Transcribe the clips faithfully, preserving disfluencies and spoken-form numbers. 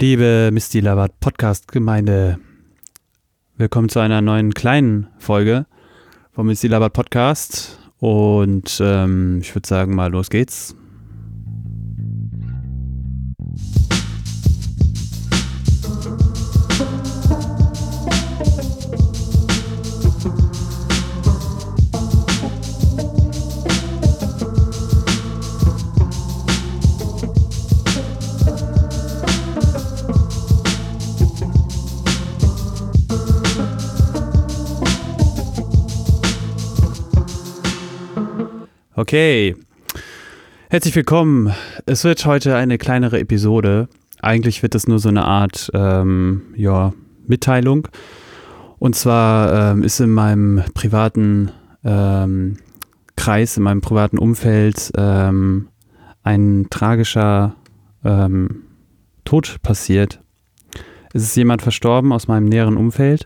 Liebe Misty Labert Podcast-Gemeinde, willkommen zu einer neuen kleinen Folge vom Misty Labert Podcast und ähm, ich würde sagen, mal los geht's. Okay, herzlich willkommen. Es wird heute eine kleinere Episode. Eigentlich wird es nur so eine Art ähm, ja, Mitteilung. Und zwar ähm, ist in meinem privaten ähm, Kreis, in meinem privaten Umfeld ähm, ein tragischer ähm, Tod passiert. Es ist jemand verstorben aus meinem näheren Umfeld.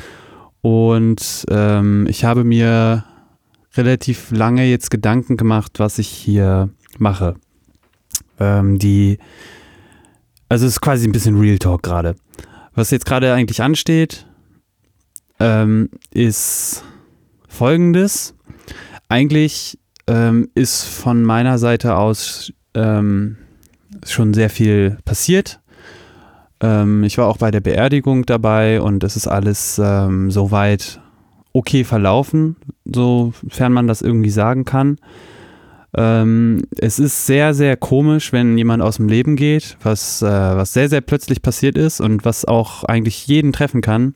Und ähm, ich habe mir relativ lange jetzt Gedanken gemacht, was ich hier mache. Ähm, die, also es ist quasi ein bisschen Real Talk gerade. Was jetzt gerade eigentlich ansteht, ähm, ist Folgendes. Eigentlich ähm, ist von meiner Seite aus ähm, schon sehr viel passiert. Ähm, ich war auch bei der Beerdigung dabei und es ist alles ähm, soweit okay verlaufen, sofern man das irgendwie sagen kann. Ähm, es ist sehr, sehr komisch, wenn jemand aus dem Leben geht, was, äh, was sehr, sehr plötzlich passiert ist und was auch eigentlich jeden treffen kann.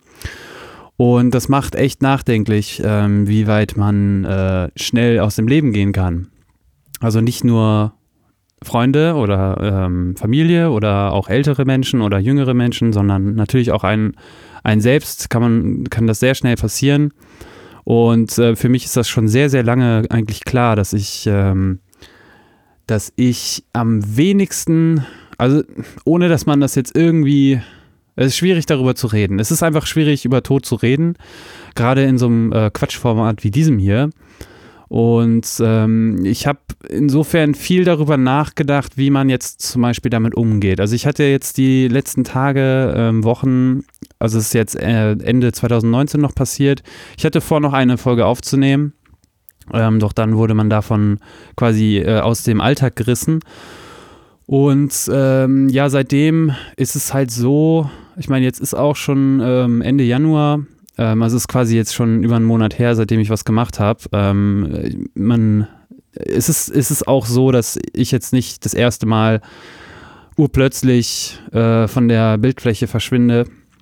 Und das macht echt nachdenklich, ähm, wie weit man äh, schnell aus dem Leben gehen kann. Also nicht nur Freunde oder ähm, Familie oder auch ältere Menschen oder jüngere Menschen, sondern natürlich auch ein, ein selbst kann man, kann das sehr schnell passieren. Und äh, für mich ist das schon sehr, sehr lange eigentlich klar, dass ich, ähm, dass ich am wenigsten, also ohne dass man das jetzt irgendwie, es ist schwierig darüber zu reden. Es ist einfach schwierig, über Tod zu reden, gerade in so einem äh, Quatschformat wie diesem hier. Und ähm, ich habe insofern viel darüber nachgedacht, wie man jetzt zum Beispiel damit umgeht. Also ich hatte jetzt die letzten Tage, ähm, Wochen, also es ist jetzt äh, Ende zwanzig neunzehn noch passiert. Ich hatte vor, noch eine Folge aufzunehmen, ähm, doch dann wurde man davon quasi äh, aus dem Alltag gerissen. Und ähm, ja, seitdem ist es halt so, ich meine, jetzt ist auch schon ähm, Ende Januar. Also es ist quasi jetzt schon über einen Monat her, seitdem ich was gemacht habe. Ähm, man, es ist, es ist auch so, dass ich jetzt nicht das erste Mal urplötzlich äh, von der Bildfläche verschwinde,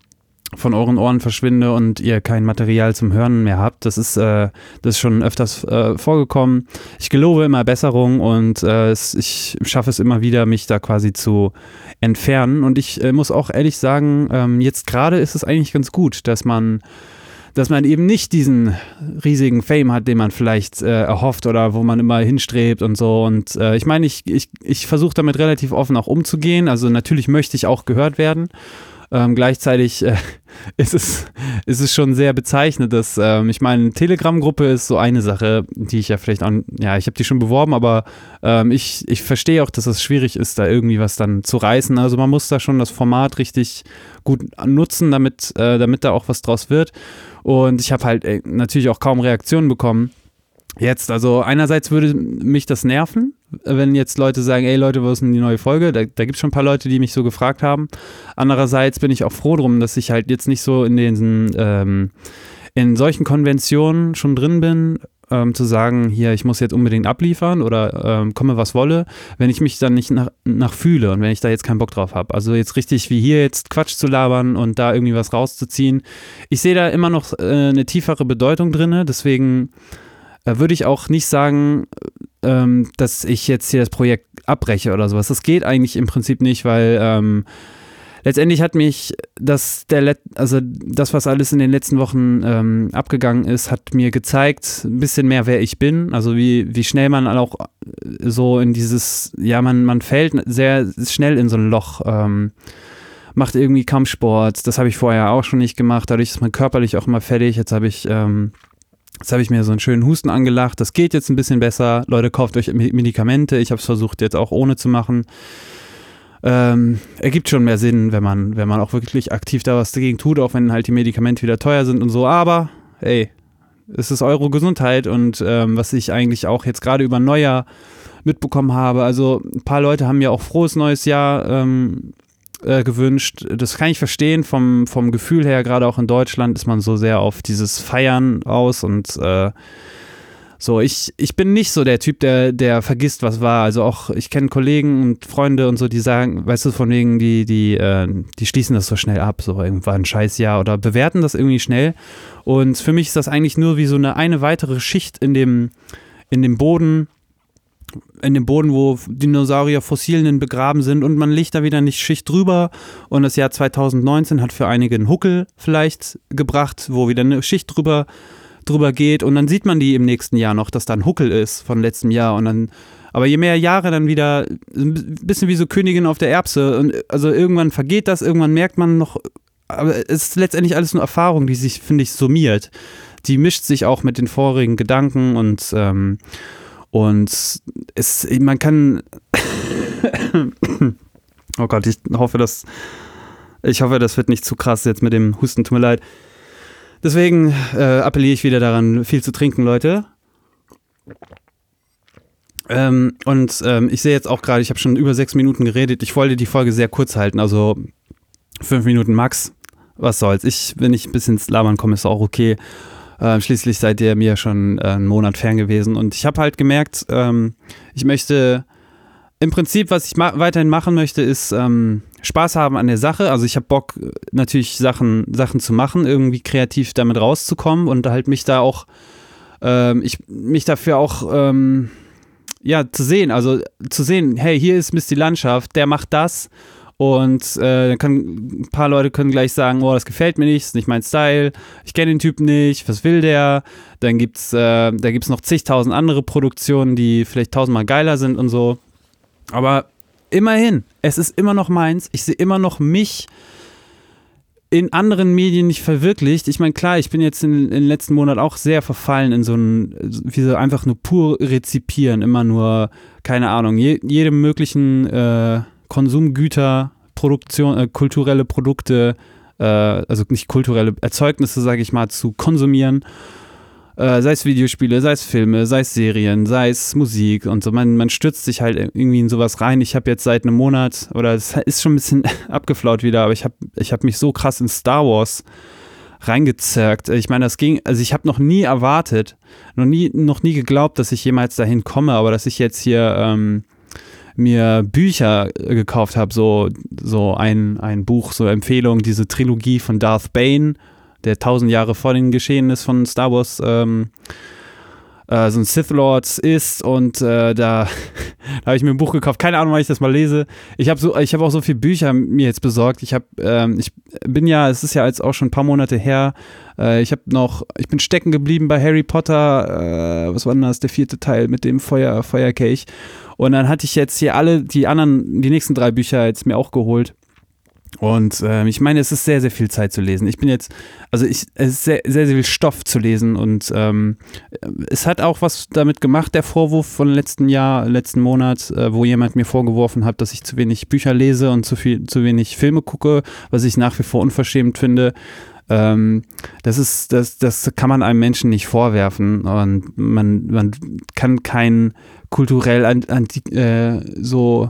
von euren Ohren verschwinde und ihr kein Material zum Hören mehr habt. Das ist, äh, das ist schon öfters äh, vorgekommen. Ich gelobe immer Besserung und äh, es, ich schaffe es immer wieder, mich da quasi zu entfernen. Und ich äh, muss auch ehrlich sagen, ähm, jetzt gerade ist es eigentlich ganz gut, dass man dass man eben nicht diesen riesigen Fame hat, den man vielleicht äh, erhofft oder wo man immer hinstrebt und so. Und äh, ich meine, ich, ich, ich versuche damit relativ offen auch umzugehen. Also natürlich möchte ich auch gehört werden. Ähm, gleichzeitig äh, ist, es, ist es schon sehr bezeichnend, dass, ähm, ich meine, Telegram-Gruppe ist so eine Sache, die ich ja vielleicht auch, ja, ich habe die schon beworben, aber ähm, ich, ich verstehe auch, dass es schwierig ist, da irgendwie was dann zu reißen. Also man muss da schon das Format richtig gut nutzen, damit, äh, damit da auch was draus wird. Und ich habe halt äh, natürlich auch kaum Reaktionen bekommen. Jetzt, also einerseits würde mich das nerven, wenn jetzt Leute sagen, ey Leute, wo ist denn die neue Folge? Da, da gibt es schon ein paar Leute, die mich so gefragt haben. Andererseits bin ich auch froh drum, dass ich halt jetzt nicht so in diesen, ähm, in solchen Konventionen schon drin bin, ähm, zu sagen, hier, ich muss jetzt unbedingt abliefern oder ähm, komme, was wolle, wenn ich mich dann nicht nach, nach fühle und wenn ich da jetzt keinen Bock drauf habe. Also jetzt richtig wie hier jetzt Quatsch zu labern und da irgendwie was rauszuziehen. Ich sehe da immer noch äh, eine tiefere Bedeutung drin, deswegen würde ich auch nicht sagen, ähm, dass ich jetzt hier das Projekt abbreche oder sowas. Das geht eigentlich im Prinzip nicht, weil ähm, letztendlich hat mich das, der Let- also das, was alles in den letzten Wochen ähm, abgegangen ist, hat mir gezeigt, ein bisschen mehr, wer ich bin. Also wie, wie schnell man auch so in dieses, ja, man, man fällt sehr schnell in so ein Loch. Ähm, macht irgendwie kaum Sport. Das habe ich vorher auch schon nicht gemacht. Dadurch ist man körperlich auch immer fertig. Jetzt habe ich ähm, Jetzt habe ich mir so einen schönen Husten angelacht. Das geht jetzt ein bisschen besser. Leute, kauft euch Medikamente. Ich habe es versucht, jetzt auch ohne zu machen. ähm, ergibt schon mehr Sinn, wenn man, wenn man auch wirklich aktiv da was dagegen tut, auch wenn halt die Medikamente wieder teuer sind und so. Aber, ey, es ist eure Gesundheit und ähm, was ich eigentlich auch jetzt gerade über Neujahr mitbekommen habe, also ein paar Leute haben mir auch frohes neues Jahr ähm, äh, gewünscht. Das kann ich verstehen, vom, vom Gefühl her, gerade auch in Deutschland ist man so sehr auf dieses Feiern aus und äh, so, ich, ich bin nicht so der Typ, der, der vergisst, was war. Also auch, ich kenne Kollegen und Freunde und so, die sagen, weißt du, von wegen, die, die, äh, die schließen das so schnell ab, so irgendwann ein Scheißjahr oder bewerten das irgendwie schnell. Und für mich ist das eigentlich nur wie so eine, eine weitere Schicht in dem, in dem Boden, in dem Boden, wo Dinosaurier, Fossilien begraben sind und man legt da wieder nicht Schicht drüber und das Jahr zwanzig neunzehn hat für einige einen Huckel vielleicht gebracht, wo wieder eine Schicht drüber drüber geht und dann sieht man die im nächsten Jahr noch, dass da ein Huckel ist von letztem Jahr und dann, aber je mehr Jahre dann wieder, ein bisschen wie so Königin auf der Erbse und also irgendwann vergeht das, irgendwann merkt man noch, aber es ist letztendlich alles nur Erfahrung, die sich, finde ich, summiert. Die mischt sich auch mit den vorigen Gedanken und ähm, und es, man kann oh Gott, ich hoffe, dass ich hoffe, das wird nicht zu krass jetzt mit dem Husten, tut mir leid. Deswegen äh, appelliere ich wieder daran, viel zu trinken, Leute. Ähm, und ähm, ich sehe jetzt auch gerade, ich habe schon über sechs Minuten geredet. Ich wollte die Folge sehr kurz halten, also fünf Minuten max. Was soll's. Ich, wenn ich ein bisschen ins Labern komme, ist auch okay. Äh, schließlich seid ihr mir schon äh, einen Monat fern gewesen. Und ich habe halt gemerkt, ähm, ich möchte im Prinzip, was ich ma- weiterhin machen möchte, ist ähm, Spaß haben an der Sache. Also ich habe Bock, natürlich Sachen, Sachen zu machen, irgendwie kreativ damit rauszukommen und halt mich da auch, ähm, ich mich dafür auch, ähm, ja, zu sehen. Also zu sehen, hey, hier ist Mist die Landschaft, der macht das und äh, dann können ein paar Leute können gleich sagen, oh, das gefällt mir nicht, ist nicht mein Style, ich kenne den Typen nicht, was will der? Dann gibt's, äh, da gibt's noch zigtausend andere Produktionen, die vielleicht tausendmal geiler sind und so. Aber immerhin, es ist immer noch meins. Ich sehe immer noch mich in anderen Medien nicht verwirklicht. Ich meine, klar, ich bin jetzt in, in den letzten Monaten auch sehr verfallen in so ein, wie so einfach nur pur rezipieren, immer nur, keine Ahnung, je, jede möglichen äh, Konsumgüter, Produktion, äh, kulturelle Produkte, äh, also nicht kulturelle Erzeugnisse, sage ich mal, zu konsumieren. Äh, sei es Videospiele, sei es Filme, sei es Serien, sei es Musik und so. Man, man stürzt sich halt irgendwie in sowas rein. Ich habe jetzt seit einem Monat, oder es ist schon ein bisschen abgeflaut wieder, aber ich habe ich hab mich so krass in Star Wars reingezerrt. Ich meine, das ging, also ich habe noch nie erwartet, noch nie, noch nie geglaubt, dass ich jemals dahin komme, aber dass ich jetzt hier ähm, mir Bücher gekauft habe, so, so ein, ein Buch, so Empfehlung, diese Trilogie von Darth Bane, der tausend Jahre vor den Geschehnissen von Star Wars ähm, äh, so ein Sith Lord ist und äh, da, da habe ich mir ein Buch gekauft, keine Ahnung, wann ich das mal lese. Ich habe so, ich habe auch so viele Bücher mir jetzt besorgt. Ich habe, ähm, ich bin ja, es ist ja jetzt auch schon ein paar Monate her. Äh, ich habe noch, ich bin stecken geblieben bei Harry Potter. Äh, was war denn das? Der vierte Teil mit dem Feuer, Feuerkelch. Und dann hatte ich jetzt hier alle die anderen, die nächsten drei Bücher jetzt mir auch geholt. Und ähm, ich meine, es ist sehr, sehr viel Zeit zu lesen. Ich bin jetzt, also ich, es ist sehr, sehr, sehr viel Stoff zu lesen und ähm, es hat auch was damit gemacht, der Vorwurf von letzten Jahr, letzten Monat, äh, wo jemand mir vorgeworfen hat, dass ich zu wenig Bücher lese und zu viel, zu wenig Filme gucke, was ich nach wie vor unverschämt finde. Ähm, das ist, das, das kann man einem Menschen nicht vorwerfen und man, man kann kein kulturell an, an, äh, so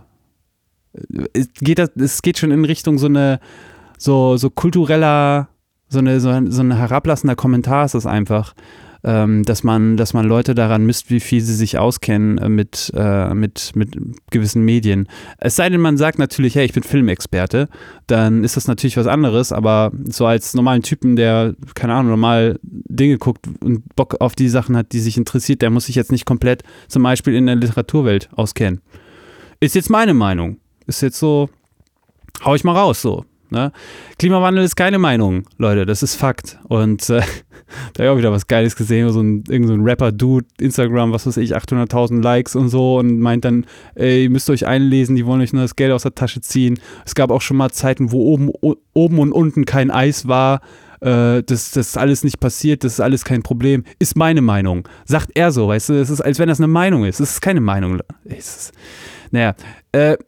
Es geht, es geht schon in Richtung so eine so, so kultureller, so eine, so ein, so ein herablassender Kommentar ist das einfach, ähm, dass man, dass man Leute daran misst, wie viel sie sich auskennen äh, mit, äh, mit, mit gewissen Medien. Es sei denn, man sagt natürlich, hey, ich bin Filmexperte, dann ist das natürlich was anderes, aber so als normalen Typen, der, keine Ahnung, normal Dinge guckt und Bock auf die Sachen hat, die sich interessiert, der muss sich jetzt nicht komplett zum Beispiel in der Literaturwelt auskennen. Ist jetzt meine Meinung. Ist jetzt so, hau ich mal raus, so. Ne? Klimawandel ist keine Meinung, Leute, das ist Fakt. Und äh, da habe ich auch wieder was Geiles gesehen, so ein, irgend so ein Rapper-Dude, Instagram, was weiß ich, achthunderttausend Likes und so und meint dann, ey, ihr müsst euch einlesen, die wollen euch nur das Geld aus der Tasche ziehen. Es gab auch schon mal Zeiten, wo oben, o- oben und unten kein Eis war. Äh, das, das ist alles nicht passiert, das ist alles kein Problem. Ist meine Meinung. Sagt er so, weißt du, es ist, als wenn das eine Meinung ist. Es ist keine Meinung. Es ist, naja, äh,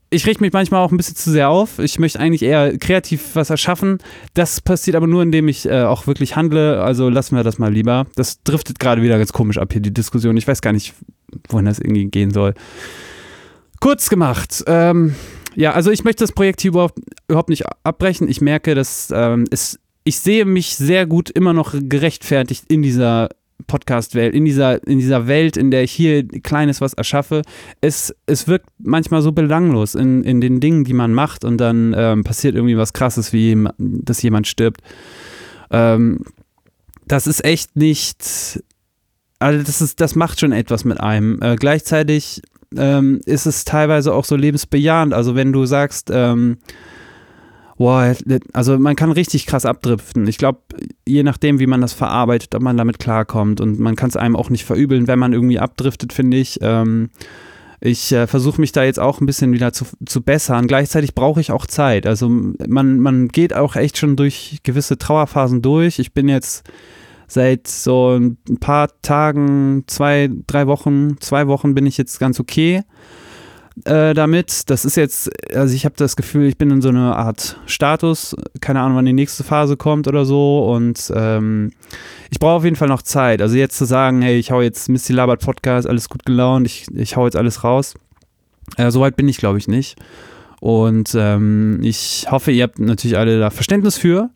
ich richte mich manchmal auch ein bisschen zu sehr auf. Ich möchte eigentlich eher kreativ was erschaffen. Das passiert aber nur, indem ich äh, auch wirklich handle. Also lassen wir das mal lieber. Das driftet gerade wieder ganz komisch ab hier, die Diskussion. Ich weiß gar nicht, wohin das irgendwie gehen soll. Kurz gemacht. Ähm, ja, also ich möchte das Projekt hier überhaupt, überhaupt nicht abbrechen. Ich merke, dass ähm, es, ich sehe mich sehr gut immer noch gerechtfertigt in dieser Podcast-Welt, in dieser, in dieser Welt, in der ich hier Kleines was erschaffe. Es, es wirkt manchmal so belanglos in, in den Dingen, die man macht, und dann ähm, passiert irgendwie was Krasses, wie dass jemand stirbt. Ähm, das ist echt nicht, also das ist, das macht schon etwas mit einem. Äh, gleichzeitig ähm, ist es teilweise auch so lebensbejahend. Also wenn du sagst, ähm, boah, also man kann richtig krass abdriften. Ich glaube, je nachdem, wie man das verarbeitet, ob man damit klarkommt, und man kann es einem auch nicht verübeln, wenn man irgendwie abdriftet, finde ich. Ähm, ich äh, versuche mich da jetzt auch ein bisschen wieder zu, zu bessern. Gleichzeitig brauche ich auch Zeit. Also man, man geht auch echt schon durch gewisse Trauerphasen durch. Ich bin jetzt seit so ein paar Tagen, zwei, drei Wochen, zwei Wochen bin ich jetzt ganz okay Äh, damit. Das ist jetzt, also ich habe das Gefühl, ich bin in so einer Art Status, keine Ahnung, wann die nächste Phase kommt oder so, und ähm, ich brauche auf jeden Fall noch Zeit. Also jetzt zu sagen, hey, ich hau jetzt Misty Labert Podcast, alles gut gelaunt, ich, ich hau jetzt alles raus. Äh, Soweit bin ich, glaube ich, nicht. Und ähm, ich hoffe, ihr habt natürlich alle da Verständnis für,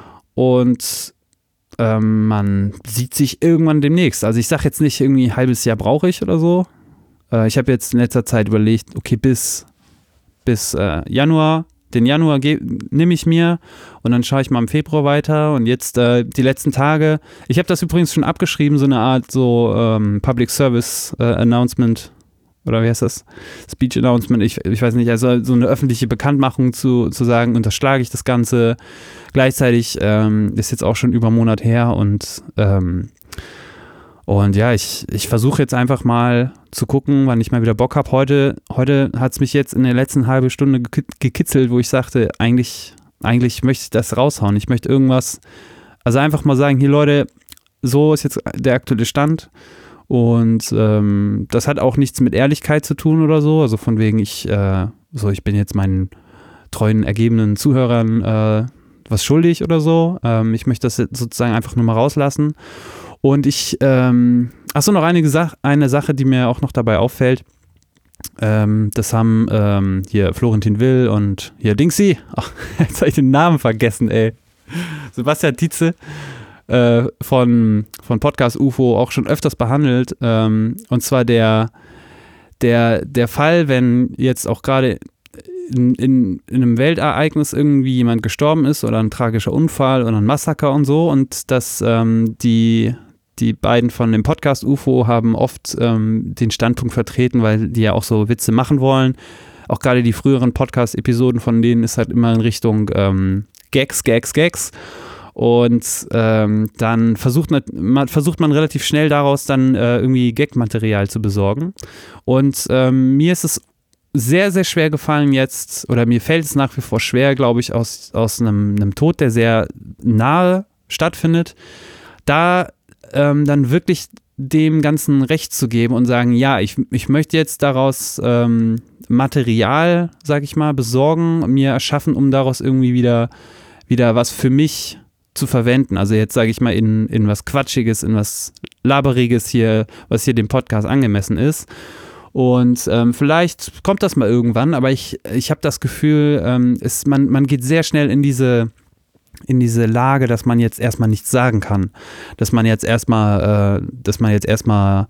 und ähm, man sieht sich irgendwann demnächst. Also ich sage jetzt nicht, irgendwie ein halbes Jahr brauche ich oder so. Ich habe jetzt in letzter Zeit überlegt, okay, bis, bis äh, Januar, den Januar nehme ich mir, und dann schaue ich mal im Februar weiter, und jetzt äh, die letzten Tage, ich habe das übrigens schon abgeschrieben, so eine Art so ähm, Public Service äh, Announcement, oder wie heißt das? Speech Announcement, ich, ich weiß nicht, also so eine öffentliche Bekanntmachung zu, zu sagen, unterschlage ich das Ganze. Gleichzeitig ähm, ist jetzt auch schon über einen Monat her, und ähm, Und ja, ich, ich versuche jetzt einfach mal zu gucken, wann ich mal wieder Bock habe. Heute, heute hat es mich jetzt in der letzten halben Stunde gekitzelt, wo ich sagte, eigentlich, eigentlich möchte ich das raushauen. Ich möchte irgendwas, also einfach mal sagen, hier Leute, so ist jetzt der aktuelle Stand. Und ähm, das hat auch nichts mit Ehrlichkeit zu tun oder so. Also von wegen, ich, äh, so, ich bin jetzt meinen treuen, ergebenen Zuhörern äh, was schuldig oder so. Ähm, ich möchte das jetzt sozusagen einfach nur mal rauslassen. Und ich, ähm, achso, noch eine, Sa- eine Sache, die mir auch noch dabei auffällt. Ähm, das haben ähm, hier Florentin Will und hier Dingsy, ach, jetzt habe ich den Namen vergessen, ey. Sebastian Tietze äh, von, von Podcast U F O auch schon öfters behandelt. Ähm, und zwar der, der, der Fall, wenn jetzt auch gerade in, in, in einem Weltereignis irgendwie jemand gestorben ist oder ein tragischer Unfall oder ein Massaker und so, und dass ähm, die Die beiden von dem Podcast U F O haben oft ähm, den Standpunkt vertreten, weil die ja auch so Witze machen wollen. Auch gerade die früheren Podcast-Episoden von denen ist halt immer in Richtung ähm, Gags, Gags, Gags. Und ähm, dann versucht man, versucht man relativ schnell daraus dann äh, irgendwie Gag-Material zu besorgen. Und ähm, mir ist es sehr, sehr schwer gefallen jetzt, oder mir fällt es nach wie vor schwer, glaube ich, aus, aus einem, einem Tod, der sehr nahe stattfindet, da Ähm, dann wirklich dem Ganzen Recht zu geben und sagen, ja, ich, ich möchte jetzt daraus ähm, Material, sag ich mal, besorgen, mir erschaffen, um daraus irgendwie wieder, wieder was für mich zu verwenden. Also jetzt sage ich mal in, in was Quatschiges, in was Laberiges hier, was hier dem Podcast angemessen ist. Und ähm, vielleicht kommt das mal irgendwann, aber ich, ich habe das Gefühl, ähm, es, man, man geht sehr schnell in diese in diese Lage, dass man jetzt erstmal nichts sagen kann, dass man jetzt erstmal, äh, dass man jetzt erstmal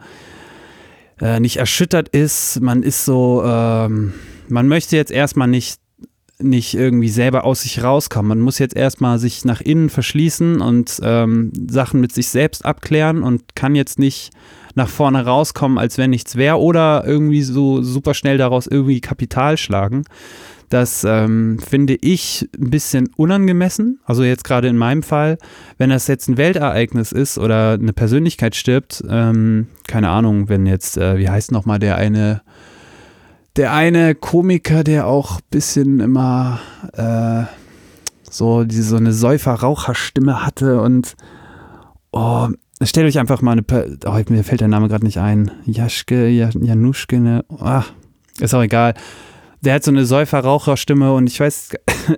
äh, nicht erschüttert ist, man ist so, ähm, man möchte jetzt erstmal nicht, nicht irgendwie selber aus sich rauskommen, man muss jetzt erstmal sich nach innen verschließen und ähm, Sachen mit sich selbst abklären und kann jetzt nicht nach vorne rauskommen, als wenn nichts wäre, oder irgendwie so super schnell daraus irgendwie Kapital schlagen. Das ähm, finde ich ein bisschen unangemessen. Also jetzt gerade in meinem Fall, wenn das jetzt ein Weltereignis ist oder eine Persönlichkeit stirbt, ähm, keine Ahnung, wenn jetzt, äh, wie heißt nochmal der eine, der eine Komiker, der auch ein bisschen immer äh, so, diese, so eine Säufer-Raucher-Stimme hatte, und oh, stellt euch einfach mal eine, oh, mir fällt der Name gerade nicht ein, Jaschke, Januschke, ne, ach, ist auch egal. der hat so eine Säufer-Raucher-Stimme und ich weiß,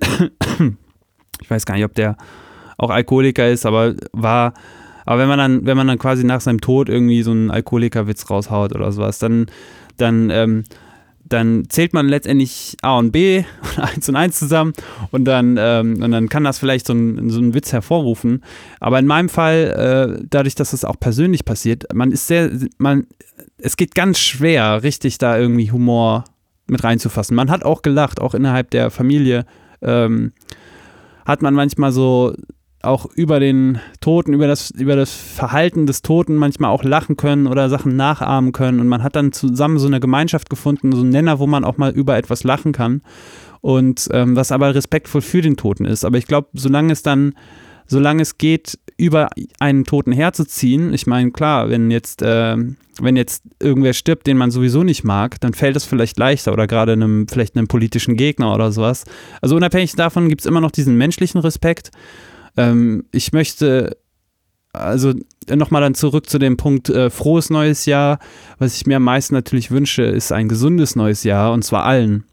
ich weiß gar nicht, ob der auch Alkoholiker ist, aber war, aber wenn man dann, wenn man dann quasi nach seinem Tod irgendwie so einen Alkoholikerwitz raushaut oder sowas, dann, dann, ähm, dann zählt man letztendlich A und B und eins und eins zusammen und dann, ähm, und dann kann das vielleicht so ein, so einen Witz hervorrufen. Aber in meinem Fall, äh, dadurch, dass es auch persönlich passiert, man ist sehr, man, es geht ganz schwer, richtig da irgendwie Humor mit reinzufassen. Man hat auch gelacht, auch innerhalb der Familie ähm, hat man manchmal so auch über den Toten, über das, über das Verhalten des Toten manchmal auch lachen können oder Sachen nachahmen können und man hat dann zusammen so eine Gemeinschaft gefunden, so einen Nenner, wo man auch mal über etwas lachen kann und ähm, was aber respektvoll für den Toten ist. Aber ich glaube, solange es dann, solange es geht, über einen Toten herzuziehen, ich meine, klar, wenn jetzt, äh, wenn jetzt irgendwer stirbt, den man sowieso nicht mag, dann fällt es vielleicht leichter oder gerade einem, vielleicht einem politischen Gegner oder sowas. Also unabhängig davon gibt es immer noch diesen menschlichen Respekt. Ähm, ich möchte, also nochmal dann zurück zu dem Punkt, äh, frohes neues Jahr. Was ich mir am meisten natürlich wünsche, ist ein gesundes neues Jahr und zwar allen.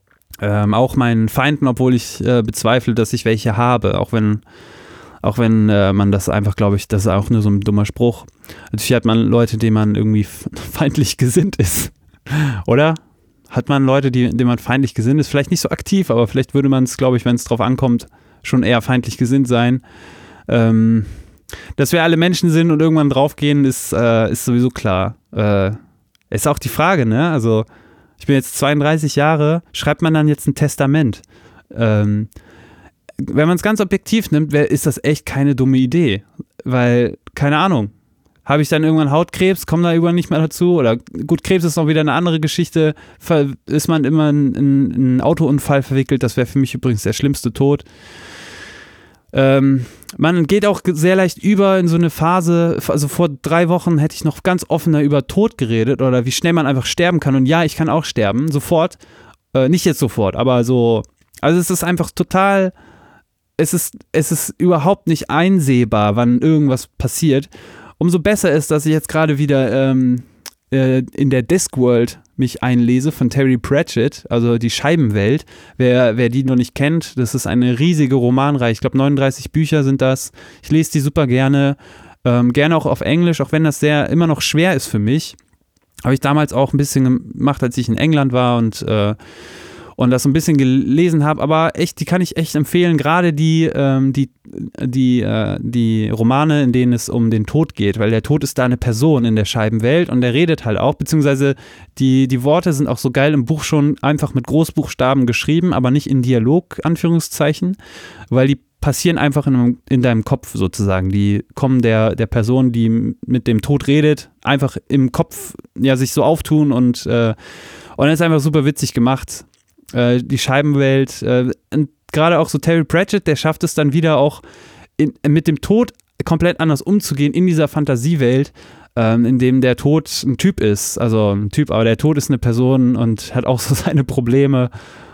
Ähm, auch meinen Feinden, obwohl ich äh, bezweifle, dass ich welche habe, auch wenn, auch wenn äh, man das einfach, glaube ich, das ist auch nur so ein dummer Spruch. Natürlich hat man Leute, denen man irgendwie feindlich gesinnt ist, oder? Hat man Leute, die, denen man feindlich gesinnt ist, vielleicht nicht so aktiv, aber vielleicht würde man es, glaube ich, wenn es drauf ankommt, schon eher feindlich gesinnt sein. Ähm, dass wir alle Menschen sind und irgendwann draufgehen, ist, äh, ist sowieso klar. Äh, ist auch die Frage, ne? Also, ich bin jetzt zweiunddreißig Jahre, schreibt man dann jetzt ein Testament? Ähm, wenn man es ganz objektiv nimmt, wär, ist das echt keine dumme Idee. Weil, keine Ahnung, habe ich dann irgendwann Hautkrebs, komme da irgendwann nicht mehr dazu? Oder gut, Krebs ist noch wieder eine andere Geschichte. Ist man immer in, in einen Autounfall verwickelt? Das wäre für mich übrigens der schlimmste Tod. Ähm, man geht auch sehr leicht über in so eine Phase, also vor drei Wochen hätte ich noch ganz offener über Tod geredet oder wie schnell man einfach sterben kann. Und ja, ich kann auch sterben, sofort. Äh, nicht jetzt sofort, aber so. Also es ist einfach total, es ist, es ist überhaupt nicht einsehbar, wann irgendwas passiert. Umso besser ist, dass ich jetzt gerade wieder ähm, äh, in der Discworld mich einlese von Terry Pratchett, also die Scheibenwelt. Wer, wer die noch nicht kennt, das ist eine riesige Romanreihe. Ich glaube, neununddreißig Bücher sind das. Ich lese die super gerne. Ähm, gerne auch auf Englisch, auch wenn das sehr immer noch schwer ist für mich. Habe ich damals auch ein bisschen gemacht, als ich in England war und äh, und das so ein bisschen gelesen habe, aber echt, die kann ich echt empfehlen, gerade die, ähm, die, die, äh, die Romane, in denen es um den Tod geht, weil der Tod ist da eine Person in der Scheibenwelt und der redet halt auch, beziehungsweise die, die Worte sind auch so geil im Buch schon einfach mit Großbuchstaben geschrieben, aber nicht in Dialog, Anführungszeichen, weil die passieren einfach in, in deinem Kopf sozusagen, die kommen der, der Person, die mit dem Tod redet, einfach im Kopf ja sich so auftun und, äh, und das ist einfach super witzig gemacht. Die Scheibenwelt, äh, gerade auch so Terry Pratchett, der schafft es dann wieder auch in, mit dem Tod komplett anders umzugehen in dieser Fantasiewelt, ähm, in dem der Tod ein Typ ist, also ein Typ, aber der Tod ist eine Person und hat auch so seine Probleme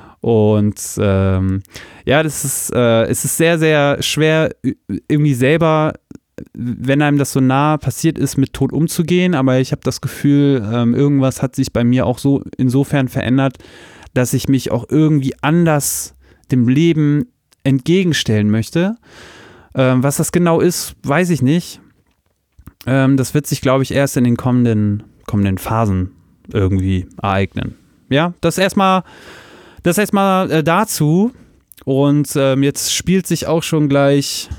und ähm, ja, das ist, äh, es ist sehr, sehr schwer irgendwie selber, wenn einem das so nah passiert ist, mit Tod umzugehen, aber ich habe das Gefühl, ähm, irgendwas hat sich bei mir auch so insofern verändert, dass ich mich auch irgendwie anders dem Leben entgegenstellen möchte. Ähm, was das genau ist, weiß ich nicht. Ähm, das wird sich, glaube ich, erst in den kommenden, kommenden Phasen irgendwie ereignen. Ja, das erstmal das erstmal äh, dazu. Und ähm, jetzt spielt sich auch schon gleich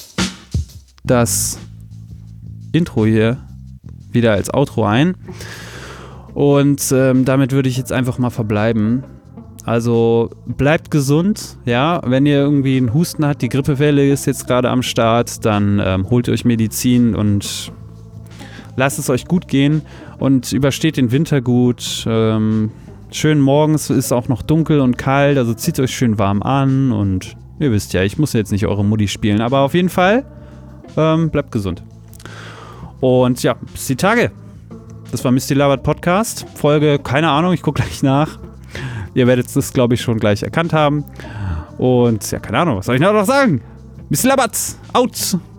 das Intro hier wieder als Outro ein. Und ähm, damit würde ich jetzt einfach mal verbleiben. Also bleibt gesund, ja, wenn ihr irgendwie einen Husten habt, die Grippewelle ist jetzt gerade am Start, dann ähm, holt euch Medizin und lasst es euch gut gehen und übersteht den Winter gut. Ähm, schön morgens ist auch noch dunkel und kalt, also zieht euch schön warm an und ihr wisst ja, ich muss jetzt nicht eure Mutti spielen, aber auf jeden Fall ähm, bleibt gesund. Und ja, bis die Tage. Das war Misty Labert Podcast. Folge, keine Ahnung, ich gucke gleich nach. Ihr werdet das, glaube ich, schon gleich erkannt haben. Und ja, keine Ahnung, was soll ich noch sagen? Misty Labert, out!